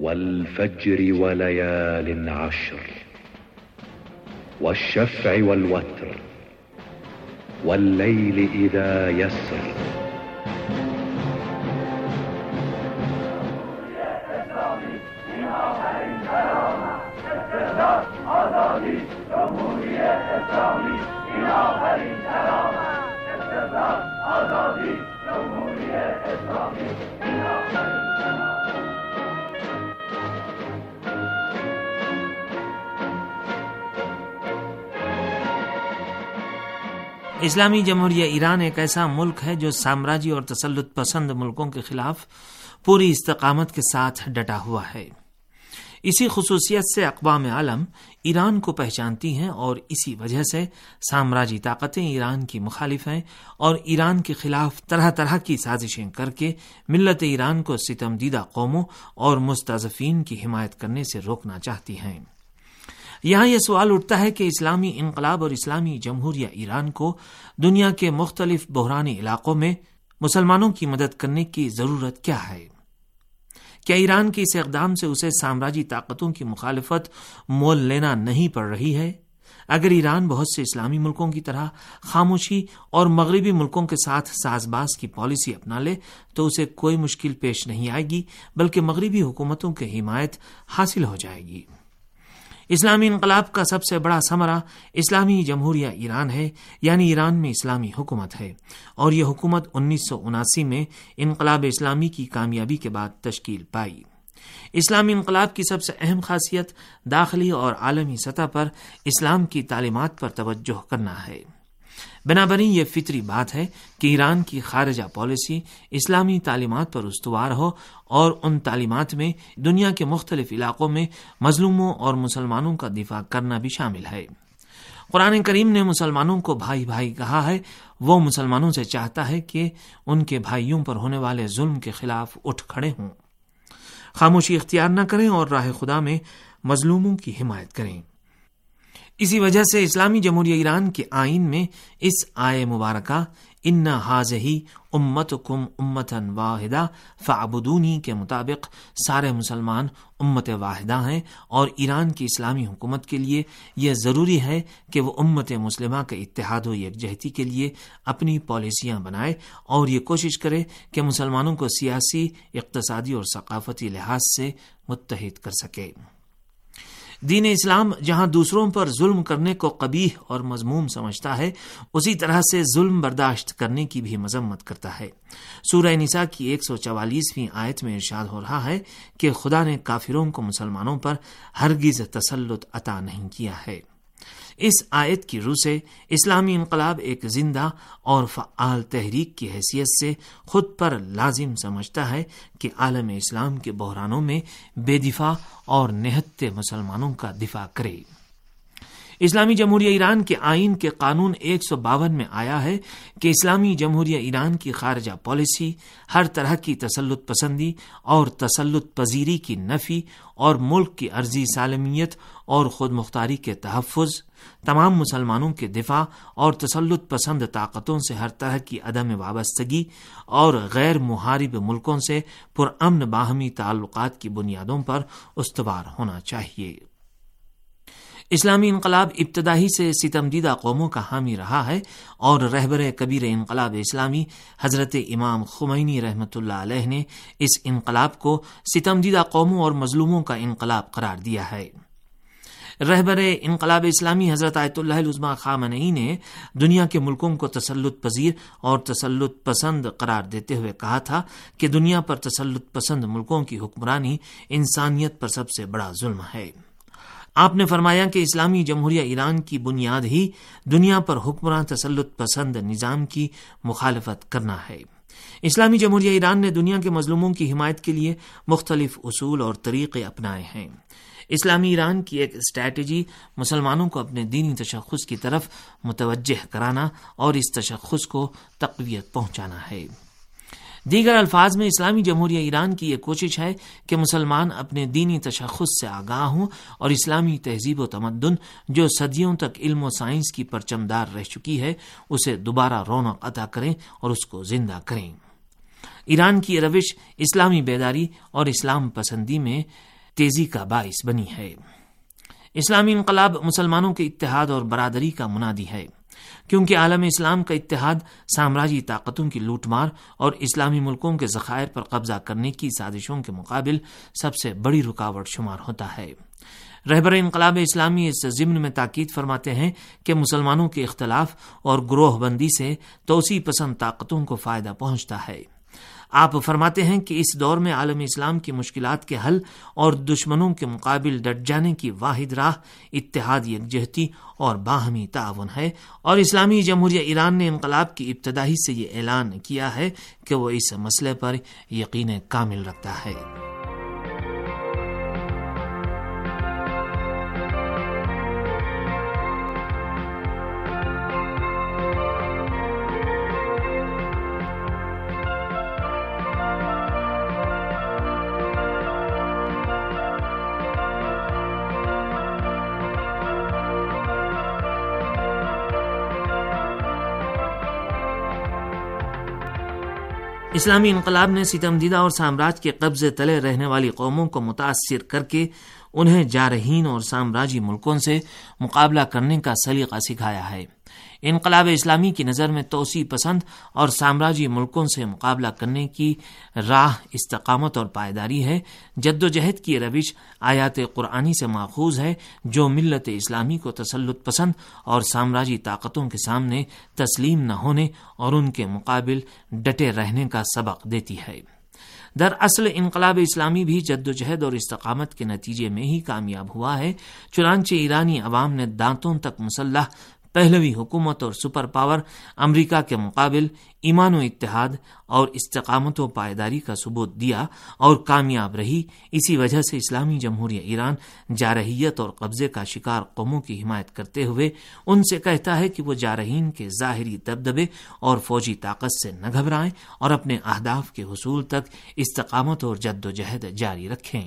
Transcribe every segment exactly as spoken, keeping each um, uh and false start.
والفجر وليال عشر والشفع والوتر والليل إذا يسر. اسلامی جمہوریہ ایران ایک ایسا ملک ہے جو سامراجی اور تسلط پسند ملکوں کے خلاف پوری استقامت کے ساتھ ڈٹا ہوا ہے. اسی خصوصیت سے اقوام عالم ایران کو پہچانتی ہیں اور اسی وجہ سے سامراجی طاقتیں ایران کی مخالف ہیں اور ایران کے خلاف طرح طرح کی سازشیں کر کے ملت ایران کو ستم دیدہ قوموں اور مستضعفین کی حمایت کرنے سے روکنا چاہتی ہیں. یہاں یہ سوال اٹھتا ہے کہ اسلامی انقلاب اور اسلامی جمہوریہ ایران کو دنیا کے مختلف بحرانی علاقوں میں مسلمانوں کی مدد کرنے کی ضرورت کیا ہے؟ کیا ایران کے اس اقدام سے اسے سامراجی طاقتوں کی مخالفت مول لینا نہیں پڑ رہی ہے؟ اگر ایران بہت سے اسلامی ملکوں کی طرح خاموشی اور مغربی ملکوں کے ساتھ ساز باز کی پالیسی اپنا لے تو اسے کوئی مشکل پیش نہیں آئے گی، بلکہ مغربی حکومتوں کی حمایت حاصل ہو جائے گی. اسلامی انقلاب کا سب سے بڑا ثمرہ اسلامی جمہوریہ ایران ہے، یعنی ایران میں اسلامی حکومت ہے، اور یہ حکومت انیس سو اناسی میں انقلاب اسلامی کی کامیابی کے بعد تشکیل پائی. اسلامی انقلاب کی سب سے اہم خاصیت داخلی اور عالمی سطح پر اسلام کی تعلیمات پر توجہ کرنا ہے. بنابراً یہ فطری بات ہے کہ ایران کی خارجہ پالیسی اسلامی تعلیمات پر استوار ہو اور ان تعلیمات میں دنیا کے مختلف علاقوں میں مظلوموں اور مسلمانوں کا دفاع کرنا بھی شامل ہے. قرآن کریم نے مسلمانوں کو بھائی بھائی کہا ہے. وہ مسلمانوں سے چاہتا ہے کہ ان کے بھائیوں پر ہونے والے ظلم کے خلاف اٹھ کھڑے ہوں، خاموشی اختیار نہ کریں اور راہ خدا میں مظلوموں کی حمایت کریں. اسی وجہ سے اسلامی جمہوریہ ایران کے آئین میں اس آیے مبارکہ ان ہذہ امتکم امۃ واحدہ فاعبدونی کے مطابق سارے مسلمان امت واحدہ ہیں، اور ایران کی اسلامی حکومت کے لیے یہ ضروری ہے کہ وہ امت مسلمہ کے اتحاد و یکجہتی کے لیے اپنی پالیسیاں بنائے اور یہ کوشش کرے کہ مسلمانوں کو سیاسی، اقتصادی اور ثقافتی لحاظ سے متحد کر سکے. دین اسلام جہاں دوسروں پر ظلم کرنے کو قبیح اور مذموم سمجھتا ہے، اسی طرح سے ظلم برداشت کرنے کی بھی مذمت کرتا ہے. سورہ نساء کی ایک سو چوالیسویں آیت میں ارشاد ہو رہا ہے کہ خدا نے کافروں کو مسلمانوں پر ہرگز تسلط عطا نہیں کیا ہے. اس آیت کی روح سے اسلامی انقلاب ایک زندہ اور فعال تحریک کی حیثیت سے خود پر لازم سمجھتا ہے کہ عالم اسلام کے بحرانوں میں بے دفاع اور نہتے مسلمانوں کا دفاع کرے. اسلامی جمہوریہ ایران کے آئین کے قانون ایک سو باون میں آیا ہے کہ اسلامی جمہوریہ ایران کی خارجہ پالیسی ہر طرح کی تسلط پسندی اور تسلط پذیری کی نفی اور ملک کی عرضی سالمیت اور خود مختاری کے تحفظ، تمام مسلمانوں کے دفاع اور تسلط پسند طاقتوں سے ہر طرح کی عدم وابستگی اور غیر محارب ملکوں سے پرامن باہمی تعلقات کی بنیادوں پر استوار ہونا چاہیے. اسلامی انقلاب ابتدائی سے ستم دیدہ قوموں کا حامی رہا ہے، اور رہبر کبیر انقلاب اسلامی حضرت امام خمینی رحمۃ اللہ علیہ نے اس انقلاب کو ستم دیدہ قوموں اور مظلوموں کا انقلاب قرار دیا ہے. رہبر انقلاب اسلامی حضرت آیت اللہ العظمیٰ خامنئی نے دنیا کے ملکوں کو تسلط پذیر اور تسلط پسند قرار دیتے ہوئے کہا تھا کہ دنیا پر تسلط پسند ملکوں کی حکمرانی انسانیت پر سب سے بڑا ظلم ہے. آپ نے فرمایا کہ اسلامی جمہوریہ ایران کی بنیاد ہی دنیا پر حکمراں تسلط پسند نظام کی مخالفت کرنا ہے. اسلامی جمہوریہ ایران نے دنیا کے مظلوموں کی حمایت کے لیے مختلف اصول اور طریقے اپنائے ہیں. اسلامی ایران کی ایک اسٹریٹجی مسلمانوں کو اپنے دینی تشخص کی طرف متوجہ کرانا اور اس تشخص کو تقویت پہنچانا ہے. دیگر الفاظ میں اسلامی جمہوریہ ایران کی یہ کوشش ہے کہ مسلمان اپنے دینی تشخص سے آگاہ ہوں اور اسلامی تہذیب و تمدن جو صدیوں تک علم و سائنس کی پرچمدار رہ چکی ہے اسے دوبارہ رونق عطا کریں اور اس کو زندہ کریں. ایران کی یہ روش اسلامی بیداری اور اسلام پسندی میں تیزی کا باعث بنی ہے۔ اسلامی انقلاب مسلمانوں کے اتحاد اور برادری کا منادی ہے، کیونکہ عالم اسلام کا اتحاد سامراجی طاقتوں کی لوٹ مار اور اسلامی ملکوں کے ذخائر پر قبضہ کرنے کی سازشوں کے مقابل سب سے بڑی رکاوٹ شمار ہوتا ہے۔ رہبر انقلاب اسلامی اس ضمن میں تاکید فرماتے ہیں کہ مسلمانوں کے اختلاف اور گروہ بندی سے توسیع پسند طاقتوں کو فائدہ پہنچتا ہے۔ آپ فرماتے ہیں کہ اس دور میں عالم اسلام کی مشکلات کے حل اور دشمنوں کے مقابل ڈٹ جانے کی واحد راہ اتحاد، یکجہتی اور باہمی تعاون ہے، اور اسلامی جمہوریہ ایران نے انقلاب کی ابتدا ہی سے یہ اعلان کیا ہے کہ وہ اس مسئلے پر یقین کامل رکھتا ہے۔ اسلامی انقلاب نے ستمدیدہ اور سامراج کے قبضے تلے رہنے والی قوموں کو متاثر کر کے انہیں جارحین اور سامراجی ملکوں سے مقابلہ کرنے کا سلیقہ سکھایا ہے۔ انقلاب اسلامی کی نظر میں توسیع پسند اور سامراجی ملکوں سے مقابلہ کرنے کی راہ استقامت اور پائیداری ہے۔ جد و جہد کی روش آیات قرآنی سے ماخوذ ہے جو ملت اسلامی کو تسلط پسند اور سامراجی طاقتوں کے سامنے تسلیم نہ ہونے اور ان کے مقابل ڈٹے رہنے کا سبق دیتی ہے۔ دراصل انقلاب اسلامی بھی جد و جہد اور استقامت کے نتیجے میں ہی کامیاب ہوا ہے، چنانچہ ایرانی عوام نے دانتوں تک مسلح پہلوی حکومت اور سپر پاور امریکہ کے مقابل ایمان و اتحاد اور استقامت و پائیداری کا ثبوت دیا اور کامیاب رہی۔ اسی وجہ سے اسلامی جمہوریہ ایران جارحیت اور قبضے کا شکار قوموں کی حمایت کرتے ہوئے ان سے کہتا ہے کہ وہ جارحین کے ظاہری دبدبے اور فوجی طاقت سے نہ گھبرائیں اور اپنے اہداف کے حصول تک استقامت اور جد و جہد جاری رکھیں۔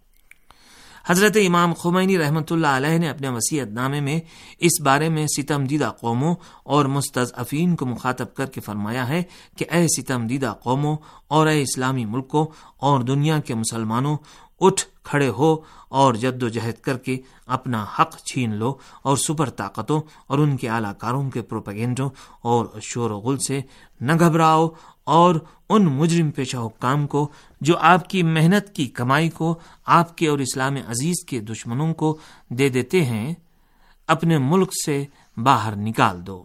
حضرت امام خمینی رحمۃ اللہ علیہ نے اپنے وصیت نامے میں اس بارے میں ستم دیدہ قوموں اور مستضعفین کو مخاطب کر کے فرمایا ہے کہ اے ستم دیدہ قوموں اور اے اسلامی ملکوں اور دنیا کے مسلمانوں، اٹھ کھڑے ہو اور جد و جہد کر کے اپنا حق چھین لو اور سپر طاقتوں اور ان کے اعلی کاروں کے پروپیگنڈوں اور شور و غل سے نہ گھبراؤ، اور ان مجرم پیشہ حکام کو جو آپ کی محنت کی کمائی کو آپ کے اور اسلام عزیز کے دشمنوں کو دے دیتے ہیں اپنے ملک سے باہر نکال دو۔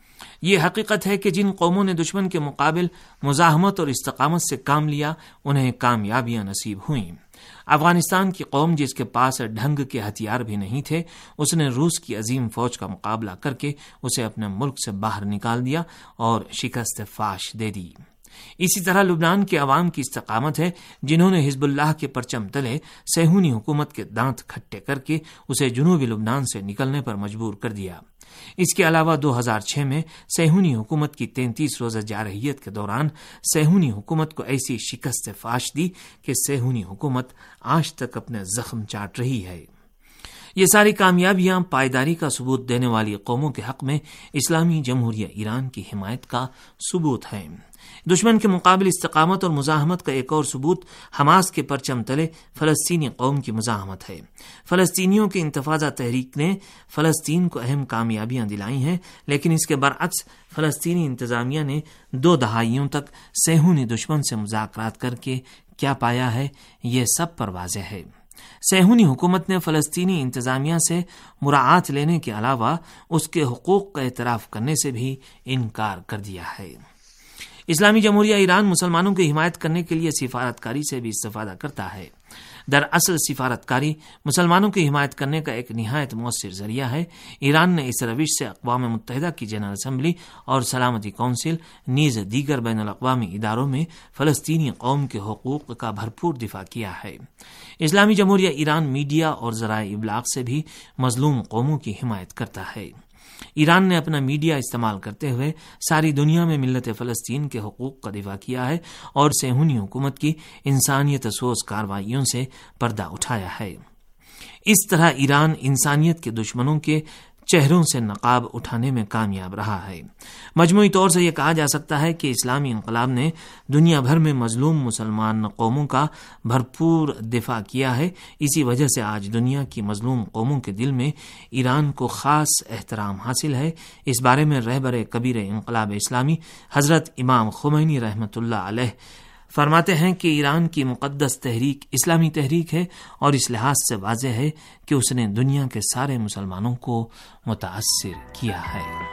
یہ حقیقت ہے کہ جن قوموں نے دشمن کے مقابل مزاحمت اور استقامت سے کام لیا انہیں کامیابیاں نصیب ہوئیں۔ افغانستان کی قوم جس کے پاس ڈھنگ کے ہتھیار بھی نہیں تھے، اس نے روس کی عظیم فوج کا مقابلہ کر کے اسے اپنے ملک سے باہر نکال دیا اور شکست فاش دے دی۔ اسی طرح لبنان کے عوام کی استقامت ہے جنہوں نے حزب اللہ کے پرچم تلے صہیونی حکومت کے دانت کھٹے کر کے اسے جنوبی لبنان سے نکلنے پر مجبور کر دیا۔ اس کے علاوہ دو ہزار چھ میں صہیونی حکومت کی تینتیس روزہ جارحیت کے دوران صہیونی حکومت کو ایسی شکست فاش دی کہ صہیونی حکومت آج تک اپنے زخم چاٹ رہی ہے۔ یہ ساری کامیابیاں پائیداری کا ثبوت دینے والی قوموں کے حق میں اسلامی جمہوریہ ایران کی حمایت کا ثبوت ہے۔ دشمن کے مقابل استقامت اور مزاحمت کا ایک اور ثبوت حماس کے پرچم تلے فلسطینی قوم کی مزاحمت ہے۔ فلسطینیوں کی انتفاضہ تحریک نے فلسطین کو اہم کامیابیاں دلائی ہیں، لیکن اس کے برعکس فلسطینی انتظامیہ نے دو دہائیوں تک صہیونی دشمن سے مذاکرات کر کے کیا پایا ہے یہ سب پر واضح ہے۔ صہیونی حکومت نے فلسطینی انتظامیہ سے مراعات لینے کے علاوہ اس کے حقوق کا اعتراف کرنے سے بھی انکار کر دیا ہے۔ اسلامی جمہوریہ ایران مسلمانوں کی حمایت کرنے کے لیے سفارتکاری سے بھی استفادہ کرتا ہے۔ دراصل سفارتکاری مسلمانوں کی حمایت کرنے کا ایک نہایت مؤثر ذریعہ ہے۔ ایران نے اس روش سے اقوام متحدہ کی جنرل اسمبلی اور سلامتی کونسل نیز دیگر بین الاقوامی اداروں میں فلسطینی قوم کے حقوق کا بھرپور دفاع کیا ہے۔ اسلامی جمہوریہ ایران میڈیا اور ذرائع ابلاغ سے بھی مظلوم قوموں کی حمایت کرتا ہے۔ ایران نے اپنا میڈیا استعمال کرتے ہوئے ساری دنیا میں ملت فلسطین کے حقوق کا دفاع کیا ہے اور صہیونی حکومت کی انسانیت سوز کارروائیوں سے پردہ اٹھایا ہے۔ اس طرح ایران انسانیت کے دشمنوں کے چہروں سے نقاب اٹھانے میں کامیاب رہا ہے۔ مجموعی طور سے یہ کہا جا سکتا ہے کہ اسلامی انقلاب نے دنیا بھر میں مظلوم مسلمان قوموں کا بھرپور دفاع کیا ہے۔ اسی وجہ سے آج دنیا کی مظلوم قوموں کے دل میں ایران کو خاص احترام حاصل ہے۔ اس بارے میں رہبر کبیر انقلاب اسلامی حضرت امام خمینی رحمۃ اللہ علیہ فرماتے ہیں کہ ایران کی مقدس تحریک اسلامی تحریک ہے، اور اس لحاظ سے واضح ہے کہ اس نے دنیا کے سارے مسلمانوں کو متاثر کیا ہے۔